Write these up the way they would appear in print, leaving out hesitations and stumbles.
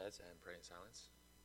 heads and pray in silence.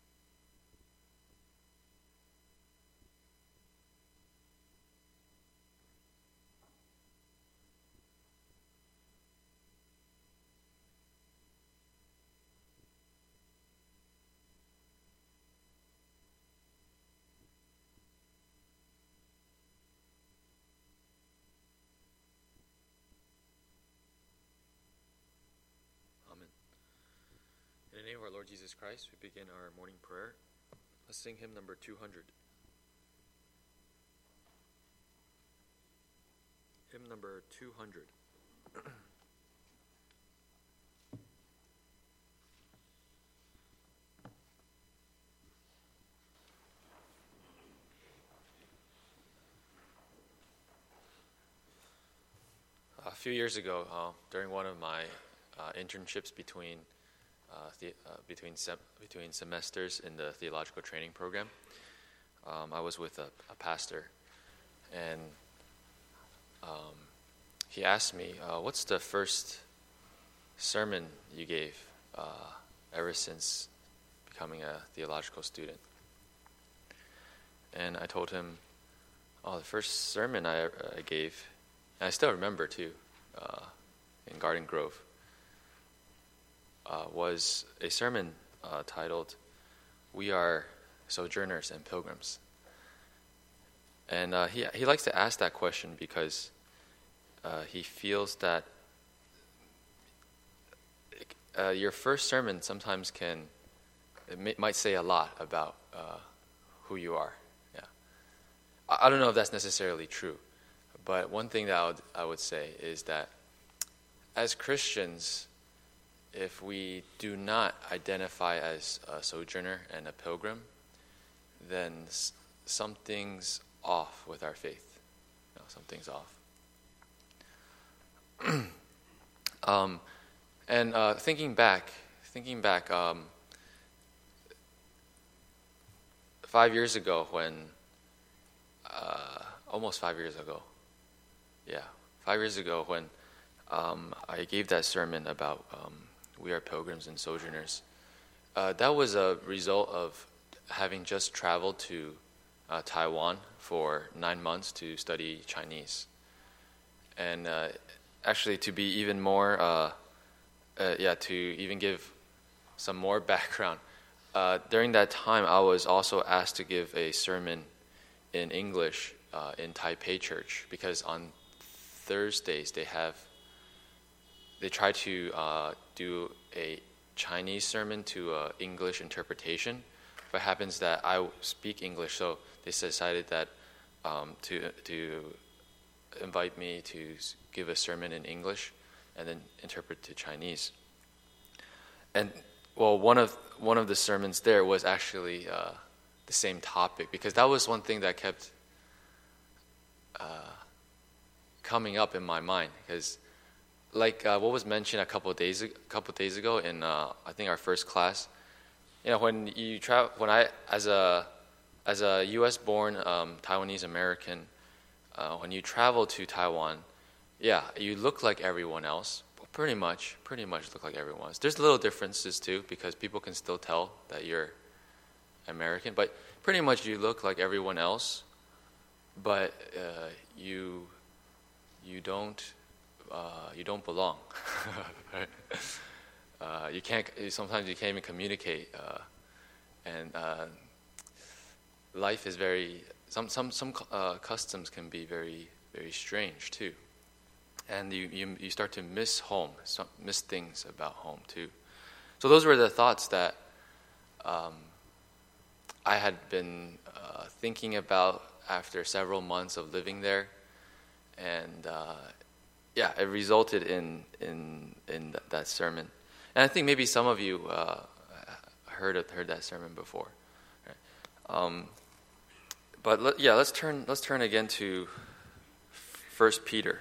Amen. In the name of our Lord Jesus Christ, we begin our morning prayer. Let's sing hymn number 200. Hymn number 200. A few years ago, during one of my internships between semesters in the theological training program, I was with a pastor, and he asked me, "What's the first sermon you gave ever since becoming a theological student?" And I told him, "Oh, the first sermon I gave." And I still remember, too, in Garden Grove, was a sermon titled, "We Are Sojourners and Pilgrims." And he likes to ask that question because he feels that your first sermon sometimes might say a lot about who you are. Yeah, I don't know if that's necessarily true. But one thing that I would say is that as Christians, if we do not identify as a sojourner and a pilgrim, then something's off with our faith. Something's off. Thinking back, 5 years ago almost 5 years ago, 5 years ago when I gave that sermon about we are pilgrims and sojourners, that was a result of having just traveled to Taiwan for 9 months to study Chinese. And actually, to be even more, to even give some more background, during that time I was also asked to give a sermon in English in Taipei Church, because on Thursdays they try to do a Chinese sermon to English interpretation. But it happens that I speak English, so they decided that to invite me to give a sermon in English and then interpret to Chinese. And one of the sermons there was actually the same topic, because that was one thing that kept coming up in my mind, because what was mentioned a couple of days ago in I think our first class, when you travel, as a U.S. born Taiwanese American, when you travel to Taiwan, you look like everyone else. Pretty much look like everyone else. There's little differences too, because people can still tell that you're American, but pretty much you look like everyone else. But you don't belong. You can't. Sometimes you can't even communicate, and life is very. Some customs can be very, very strange too, and you start to miss home, miss things about home too. So those were the thoughts that I had been thinking about after several months of living there, and it resulted in that sermon. And I think maybe some of you heard that sermon before. Right? But let's turn again to 1 Peter.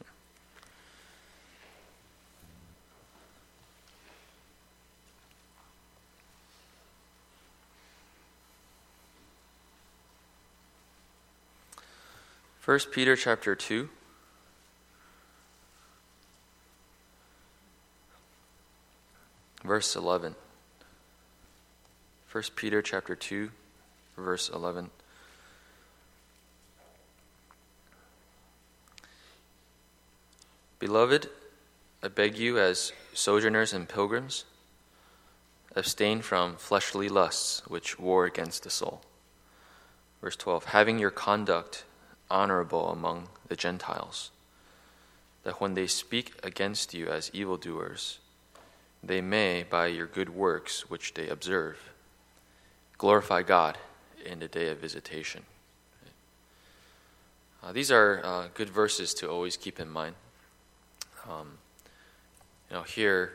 First Peter chapter 2. Verse 11. 1 Peter chapter 2, verse 11. Beloved, I beg you as sojourners and pilgrims, abstain from fleshly lusts which war against the soul. Verse 12, having your conduct honorable among the Gentiles, that when they speak against you as evildoers, they may, by your good works which they observe, glorify God in the day of visitation. These are good verses to always keep in mind. Here,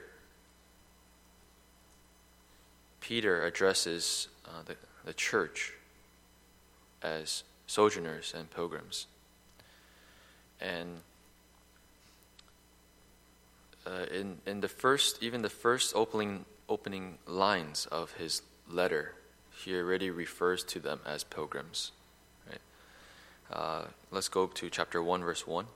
Peter addresses the church as sojourners and pilgrims. And in the first opening lines of his letter, he already refers to them as pilgrims. Right? Let's go to chapter 1, verse 1.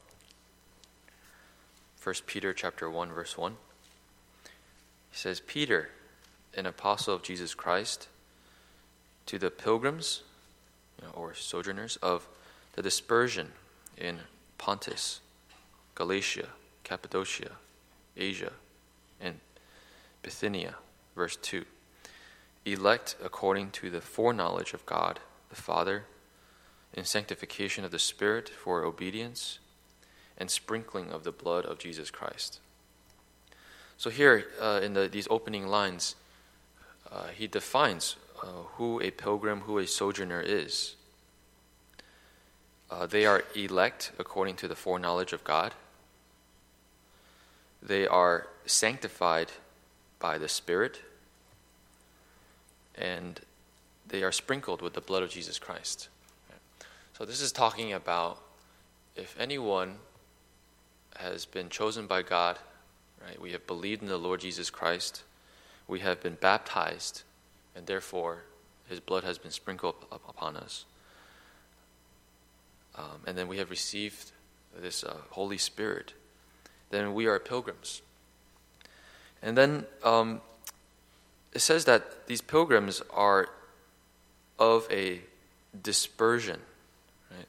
1 Peter chapter 1, verse 1. He says, Peter, an apostle of Jesus Christ, to the pilgrims, or sojourners of the dispersion in Pontus, Galatia, Cappadocia, Asia, and Bithynia, verse 2. Elect according to the foreknowledge of God the Father, in sanctification of the Spirit for obedience, and sprinkling of the blood of Jesus Christ. So here, in these opening lines, he defines who a pilgrim, who a sojourner is. They are elect according to the foreknowledge of God. They are sanctified by the Spirit. And they are sprinkled with the blood of Jesus Christ. So this is talking about if anyone has been chosen by God, right? We have believed in the Lord Jesus Christ. We have been baptized, and therefore his blood has been sprinkled upon us. And then we have received this Holy Spirit. Then we are pilgrims. And then it says that these pilgrims are of a dispersion. Right?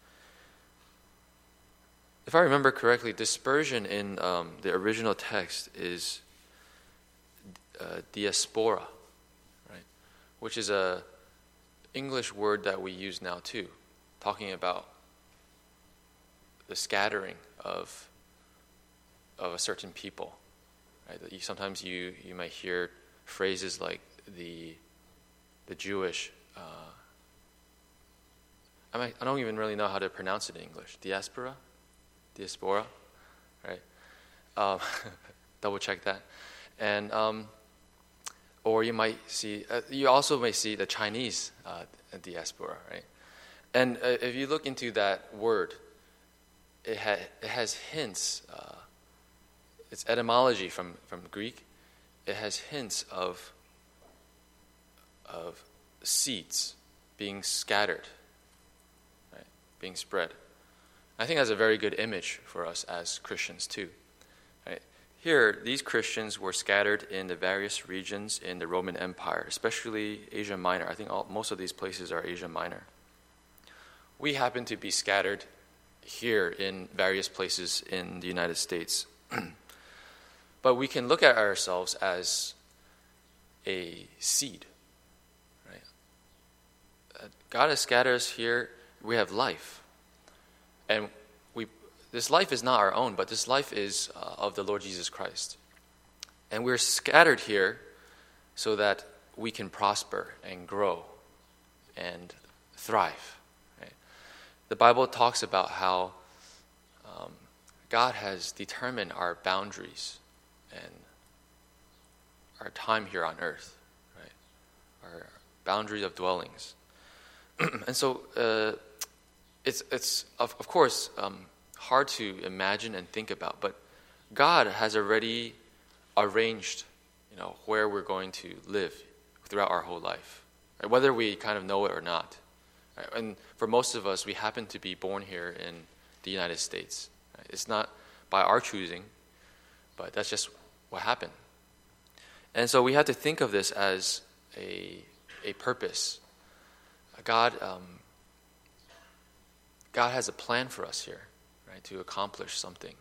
If I remember correctly, dispersion in the original text is diaspora, right? Which is a English word that we use now too, talking about the scattering of a certain people. Right? Sometimes you might hear phrases like the Jewish. I don't even really know how to pronounce it in English. Diaspora, right? Double check that, and or you might see. You also may see the Chinese diaspora, right? And if you look into that word, it has hints. Its etymology from Greek. It has hints of seeds being scattered, right? Being spread. I think that's a very good image for us as Christians too. Right? Here, these Christians were scattered in the various regions in the Roman Empire, especially Asia Minor. I think most of these places are Asia Minor. We happen to be scattered here in various places in the United States. But we can look at ourselves as a seed. Right? God has scattered us here. We have life. And this life is not our own, but this life is of the Lord Jesus Christ. And we're scattered here so that we can prosper and grow and thrive. Right? The Bible talks about how God has determined our boundaries and our time here on earth, right? Our boundaries of dwellings. And so it's of course hard to imagine and think about, but God has already arranged, where we're going to live throughout our whole life, right? Whether we kind of know it or not. Right? And for most of us, we happen to be born here in the United States. Right? It's not by our choosing, but that's just what happened. And so we have to think of this as a a purpose. God has a plan for us here, right, to accomplish something.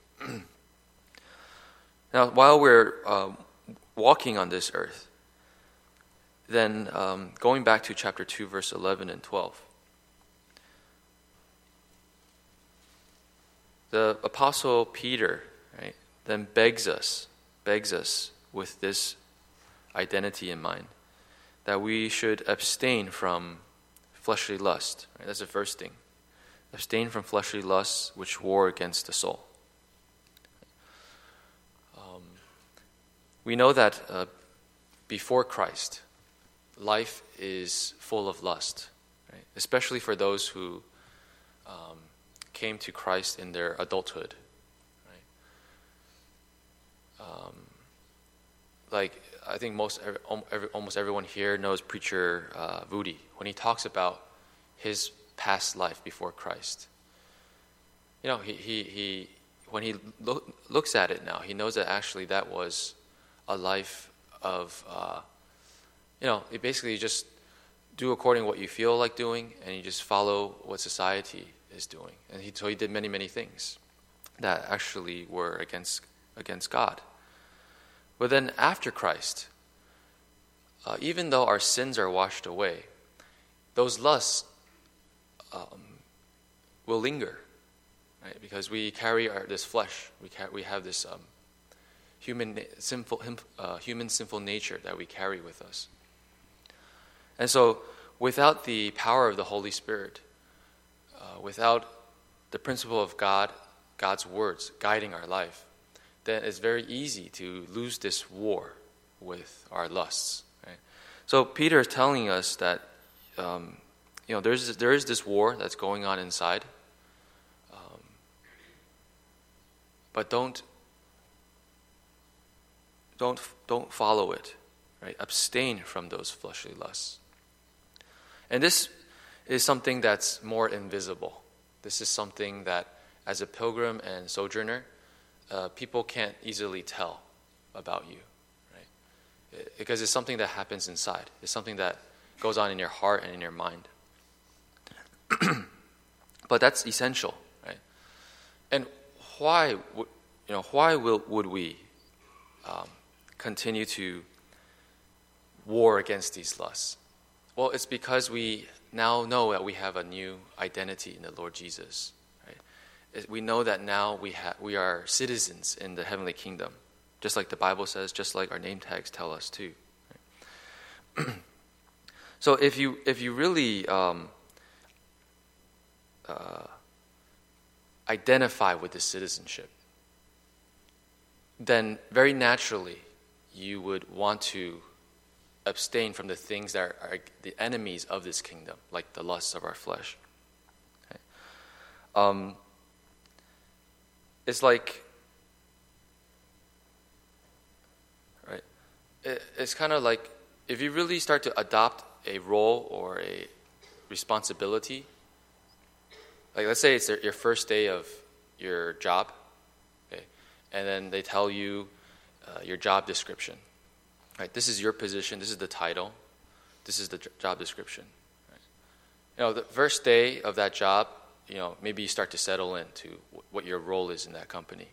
Now, while we're walking on this earth, then going back to chapter 2, verse 11 and 12, the Apostle Peter, right, then begs us with this identity in mind, that we should abstain from fleshly lust. Right? That's the first thing. Abstain from fleshly lusts which war against the soul. We know that before Christ, life is full of lust, right? Especially for those who came to Christ in their adulthood. Right? Like I think almost everyone here knows preacher Vudi when he talks about his past life before Christ. You know, he when he looks at it now, he knows that actually that was a life of, you basically just do according to what you feel like doing, and you just follow what society is doing. And so he did many, many things that actually were against God. But then after Christ, even though our sins are washed away, those lusts will linger, right? Because we carry this flesh. We have this human sinful nature that we carry with us. And so, without the power of the Holy Spirit, without the principle of God's words guiding our life, then it's very easy to lose this war with our lusts. Right? So Peter is telling us that there is this war that's going on inside, but don't follow it. Right? Abstain from those fleshly lusts. And this is something that's more invisible. This is something that, as a pilgrim and sojourner, people can't easily tell about you, right? Because it's something that happens inside. It's something that goes on in your heart and in your mind. But that's essential, right? And why would we continue to war against these lusts? Well, it's because we now know that we have a new identity in the Lord Jesus. Right? We know that now we are citizens in the heavenly kingdom, just like the Bible says, just like our name tags tell us too. Right? So if you really identify with this citizenship, then very naturally you would want to abstain from the things that are the enemies of this kingdom, like the lusts of our flesh. Okay? It's like, right? It's kind of like if you really start to adopt a role or a responsibility, like let's say it's your first day of your job, okay, and then they tell you your job description. Right, this is your position, this is the title, this is the job description. Right? The first day of that job, maybe you start to settle into what your role is in that company.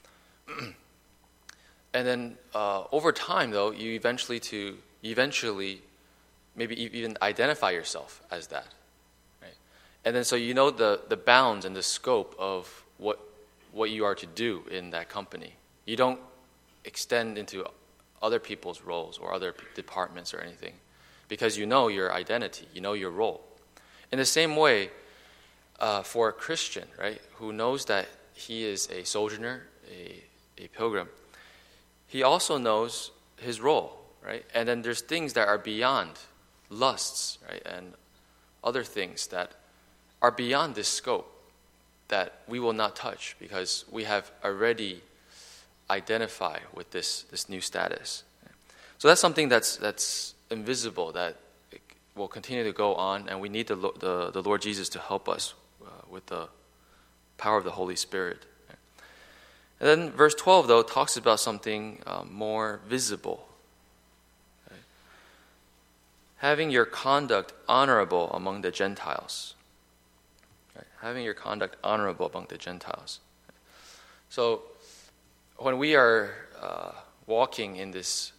And then over time, though, you eventually maybe even identify yourself as that. Right? And then so the bounds and the scope of what you are to do in that company. You don't extend into other people's roles or other departments or anything, because you know your identity, you know your role. In the same way, for a Christian, right, who knows that he is a sojourner, a pilgrim, he also knows his role, right? And then there's things that are beyond lusts, right, and other things that are beyond this scope that we will not touch because we have already identify with this new status. So that's something that's invisible, that will continue to go on, and we need the Lord Jesus to help us with the power of the Holy Spirit. And then verse 12, though, talks about something more visible. having your conduct honorable among the Gentiles. Right? Having your conduct honorable among the Gentiles. So, when we are walking in this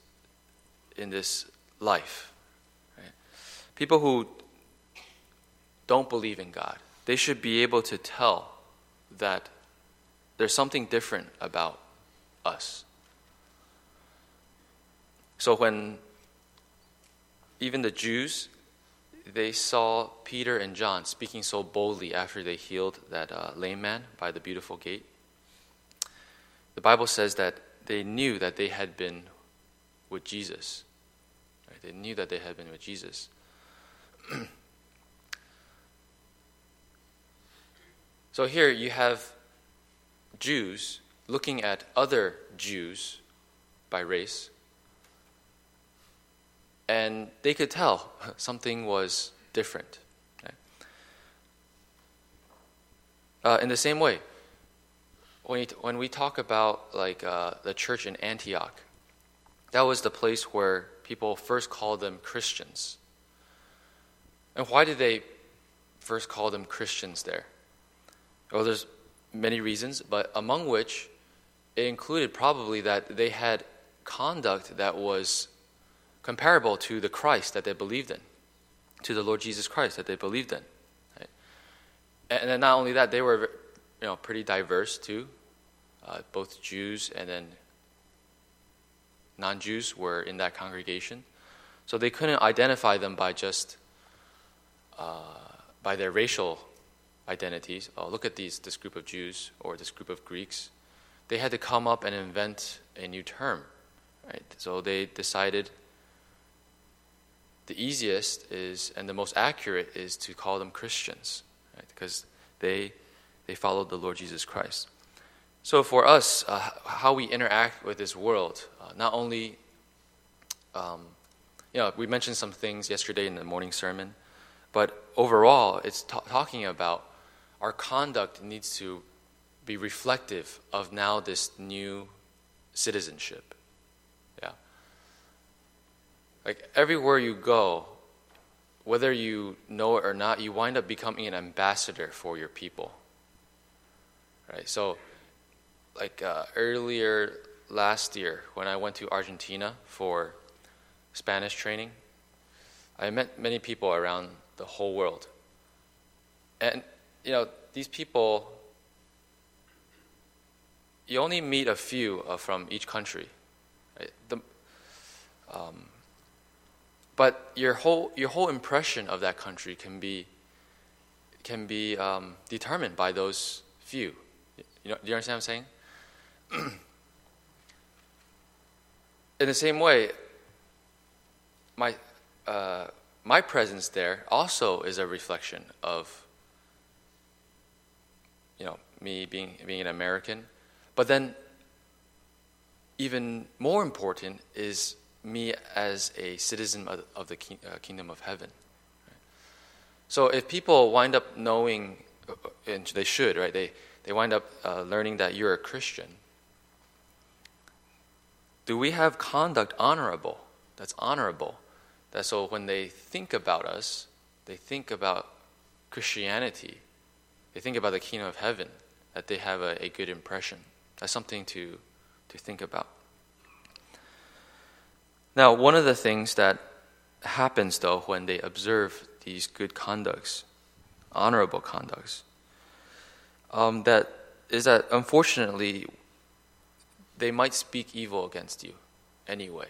life, right? People who don't believe in God, they should be able to tell that there's something different about us. So when even the Jews, they saw Peter and John speaking so boldly after they healed that lame man by the beautiful gate, the Bible says that they knew that they had been with Jesus. Right? They knew that they had been with Jesus. So here you have Jews looking at other Jews by race, and they could tell something was different. Right? In the same way, when we talk about the church in Antioch, that was the place where people first called them Christians. And why did they first call them Christians there? Well, there's many reasons, but among which it included probably that they had conduct that was comparable to the Christ that they believed in, to the Lord Jesus Christ that they believed in. Right? And then not only that, they were pretty diverse too. Both Jews and then non-Jews were in that congregation. So they couldn't identify them by just by their racial identities. Oh, look at this group of Jews or this group of Greeks. They had to come up and invent a new term. Right? So they decided the easiest is and the most accurate is to call them Christians, right? Because they followed the Lord Jesus Christ. So for us, how we interact with this world, not only, we mentioned some things yesterday in the morning sermon, but overall, it's talking about our conduct needs to be reflective of now this new citizenship. Yeah. Like everywhere you go, whether you know it or not, you wind up becoming an ambassador for your people. Right? So, earlier last year, when I went to Argentina for Spanish training, I met many people around the whole world. And, these people, you only meet a few from each country. Right? But your whole impression of that country can be determined by those few. Do you understand what I'm saying? In the same way, my presence there also is a reflection of me being an American, but then even more important is me as a citizen of the kingdom of heaven. Right? So if people wind up knowing, and they should, right? They wind up learning that you're a Christian. Do we have conduct honorable? That's honorable. That so when they think about us, they think about Christianity. They think about the kingdom of heaven, that they have a good impression. That's something to think about. Now, one of the things that happens, though, when they observe these good conducts, honorable conducts, that unfortunately they might speak evil against you anyway.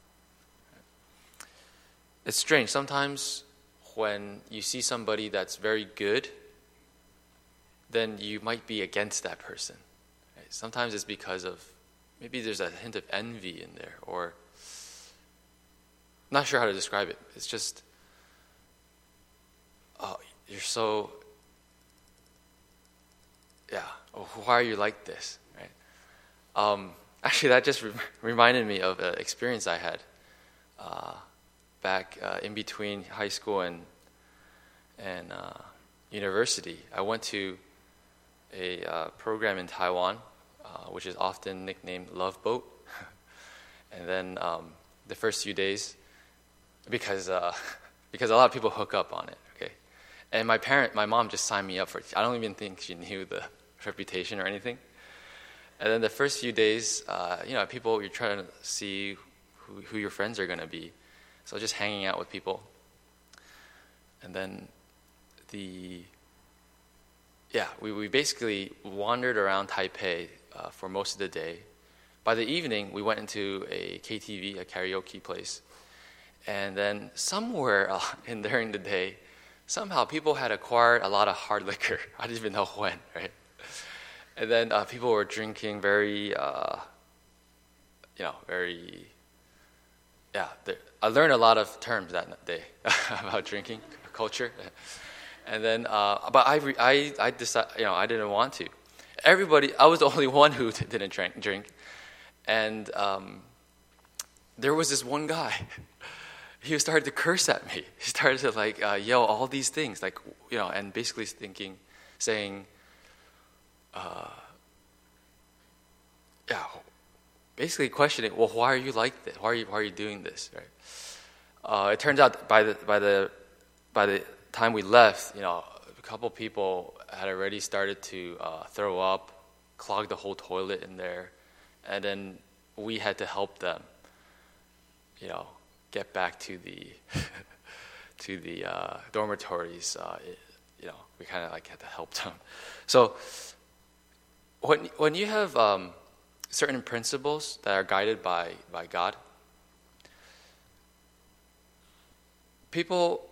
It's strange. Sometimes when you see somebody that's very good, then you might be against that person. Right? Sometimes it's because of, maybe there's a hint of envy in there, or not sure how to describe it. It's just, you're so, why are you like this? Right? Actually, that just reminded me of an experience I had back in between high school and university. I went to a program in Taiwan, which is often nicknamed Love Boat. And then the first few days, because because a lot of people hook up on it. Okay, and my mom just signed me up for it. I don't even think she knew the reputation or anything. And then the first few days, people, you're trying to see who your friends are going to be. So just hanging out with people. And then we basically wandered around Taipei for most of the day. By the evening, we went into a KTV, a karaoke place. And then somewhere during the day, somehow people had acquired a lot of hard liquor. I didn't even know when, right? And then people were drinking I learned a lot of terms that day about drinking culture. And then, but I decided, I didn't want to. I was the only one who didn't drink. And there was this one guy. He started to curse at me. He started to yell all these things, and basically saying, basically questioning, well, why are you like this? Why are you doing this? Right? It turns out by the time we left, a couple people had already started to throw up, clog the whole toilet in there, and then we had to help them, get back to the dormitories. We kind of had to help them. So when you have certain principles that are guided by God, people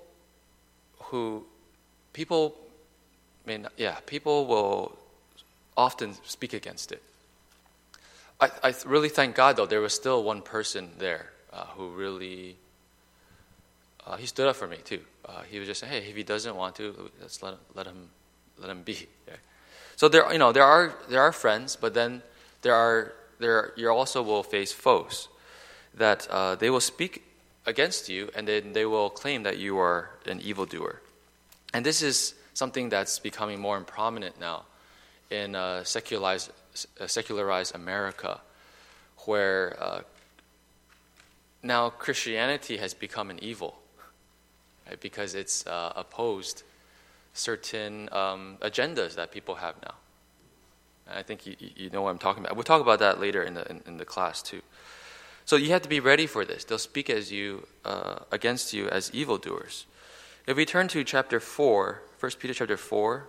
will often speak against it. I really thank God, though, there was still one person there who really he stood up for me too. He was just saying, "Hey, if he doesn't want to, let's let him be." Okay? So there are friends, but then you also will face foes that they will speak against you, and then they will claim that you are an evildoer. And this is something that's becoming more prominent now in secularized America, where now Christianity has become an evil, right? Because it's opposed certain agendas that people have now. And I think you know what I'm talking about. We'll talk about that later in the class too. So you have to be ready for this. They'll speak against you as evildoers. If we turn to chapter 4, 1 Peter chapter 4,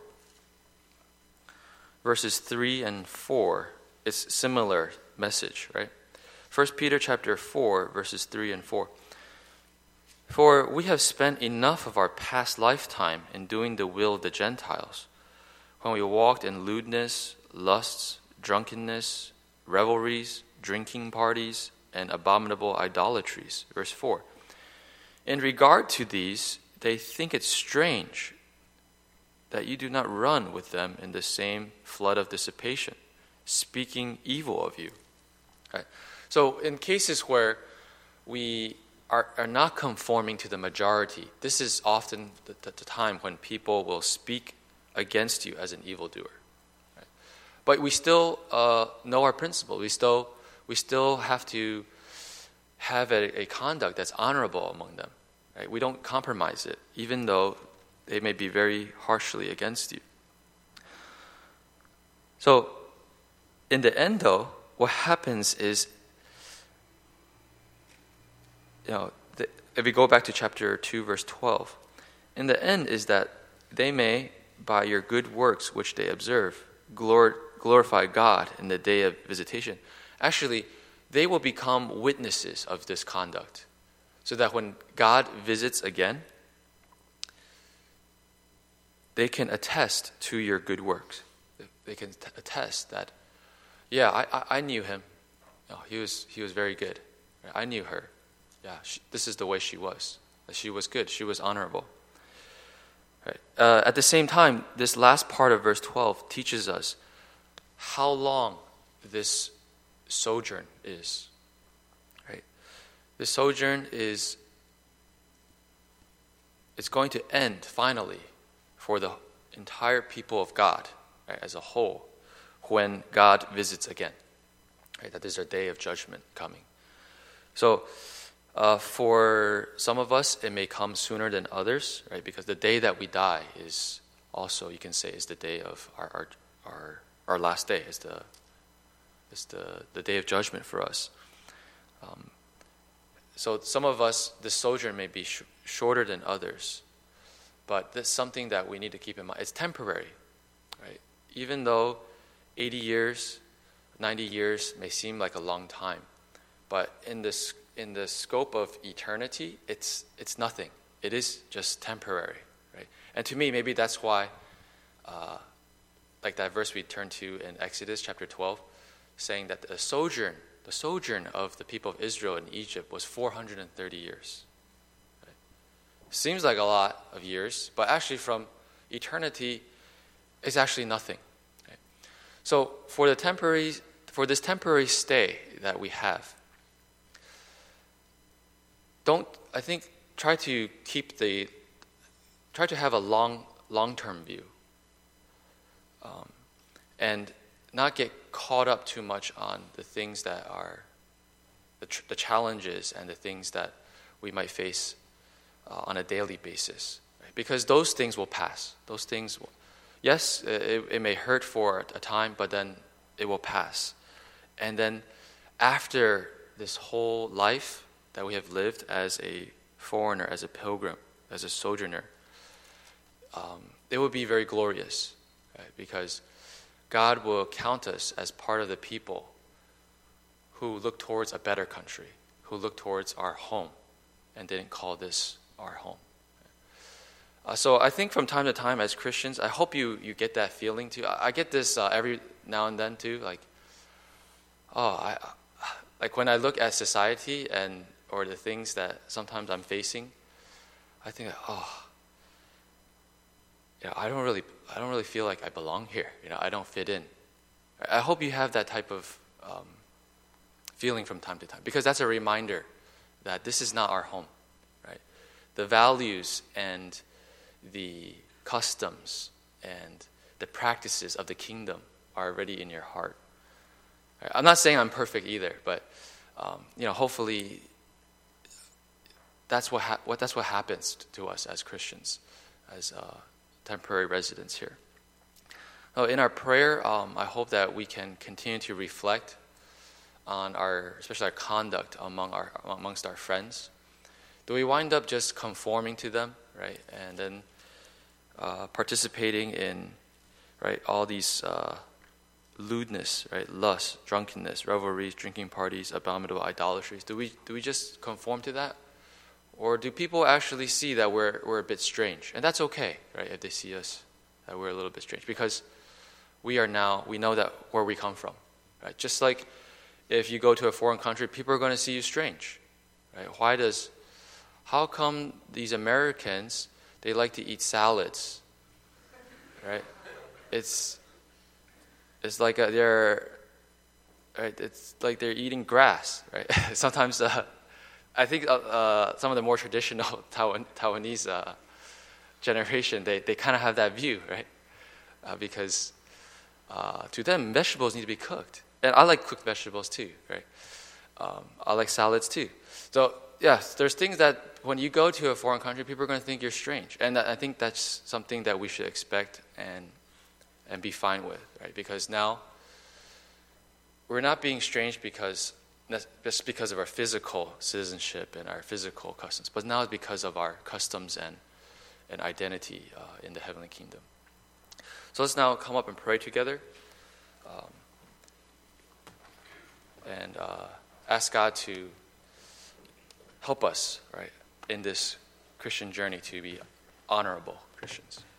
verses 3 and 4, it's similar message, right? 1 Peter chapter 4, verses 3 and 4. For we have spent enough of our past lifetime in doing the will of the Gentiles, when we walked in lewdness, lusts, drunkenness, revelries, drinking parties, and abominable idolatries. Verse 4. In regard to these, they think it strange that you do not run with them in the same flood of dissipation, speaking evil of you. Right? So in cases where we are not conforming to the majority, this is often the time when people will speak against you as an evildoer. Right? But we still know our principle. We still have to have a conduct that's honorable among them. Right? We don't compromise it, even though they may be very harshly against you. So, in the end, though, what happens is, if we go back to chapter 2, verse 12, in the end is that they may, by your good works which they observe, glorify God in the day of visitation. Actually, they will become witnesses of this conduct, so that when God visits again, they can attest to your good works. They can attest that, I knew him. No, he was very good. I knew her. This is the way she was. She was good. She was honorable. Right. At the same time, this last part of verse 12 teaches us how long this sojourn is. Right? The sojourn it's going to end finally for the entire people of God, right, as a whole, when God visits again. Right? That there's a day of judgment coming. So For some of us, it may come sooner than others, right? Because the day that we die is also, you can say, is the day of our last day. Is the day of judgment for us. So some of us, the sojourn may be shorter than others, but that's something that we need to keep in mind. It's temporary, right? Even though 80 years, 90 years may seem like a long time, but in the scope of eternity, it's nothing. It is just temporary, right? And to me, maybe that's why, like that verse we turned to in Exodus chapter 12, saying that the sojourn of the people of Israel in Egypt was 430 years. Right? Seems like a lot of years, but actually from eternity, it's actually nothing. Right? So for this temporary stay that we have, try to have a long-term view, and not get caught up too much on the things that are the challenges and the things that we might face on a daily basis, right? Because those things will pass. Those things, yes, it may hurt for a time, but then it will pass. And then after this whole life that we have lived as a foreigner, as a pilgrim, as a sojourner, it will be very glorious, right? Because God will count us as part of the people who look towards a better country, who look towards our home, and didn't call this our home. So I think from time to time as Christians, I hope you get that feeling too. I get this every now and then too, like when I look at society or the things that sometimes I'm facing, I think, I don't really feel like I belong here. I don't fit in. I hope you have that type of feeling from time to time, because that's a reminder that this is not our home, right? The values and the customs and the practices of the kingdom are already in your heart. Right? I'm not saying I'm perfect either, but hopefully that's what happens to us as Christians, as temporary residents here. In our prayer, I hope that we can continue to reflect on especially our conduct amongst our friends. Do we wind up just conforming to them, right? And then participating in, right, all these lewdness, right, lust, drunkenness, revelries, drinking parties, abominable idolatries? Do we just conform to that? Or do people actually see that we're a bit strange? And that's okay, right, if they see us, that we're a little bit strange. Because we know that where we come from, right? Just like if you go to a foreign country, people are going to see you strange, right? How come these Americans, they like to eat salads, right? It's like they're eating grass, right? Sometimes I think some of the more traditional Taiwanese generation, they kind of have that view, right? Because to them, vegetables need to be cooked. And I like cooked vegetables too, right? I like salads too. So, yes, there's things that when you go to a foreign country, people are going to think you're strange. And I think that's something that we should expect and be fine with, right? Because now we're not being strange just because of our physical citizenship and our physical customs, but now it's because of our customs and identity in the heavenly kingdom. So let's now come up and pray together and ask God to help us, right, in this Christian journey to be honorable Christians.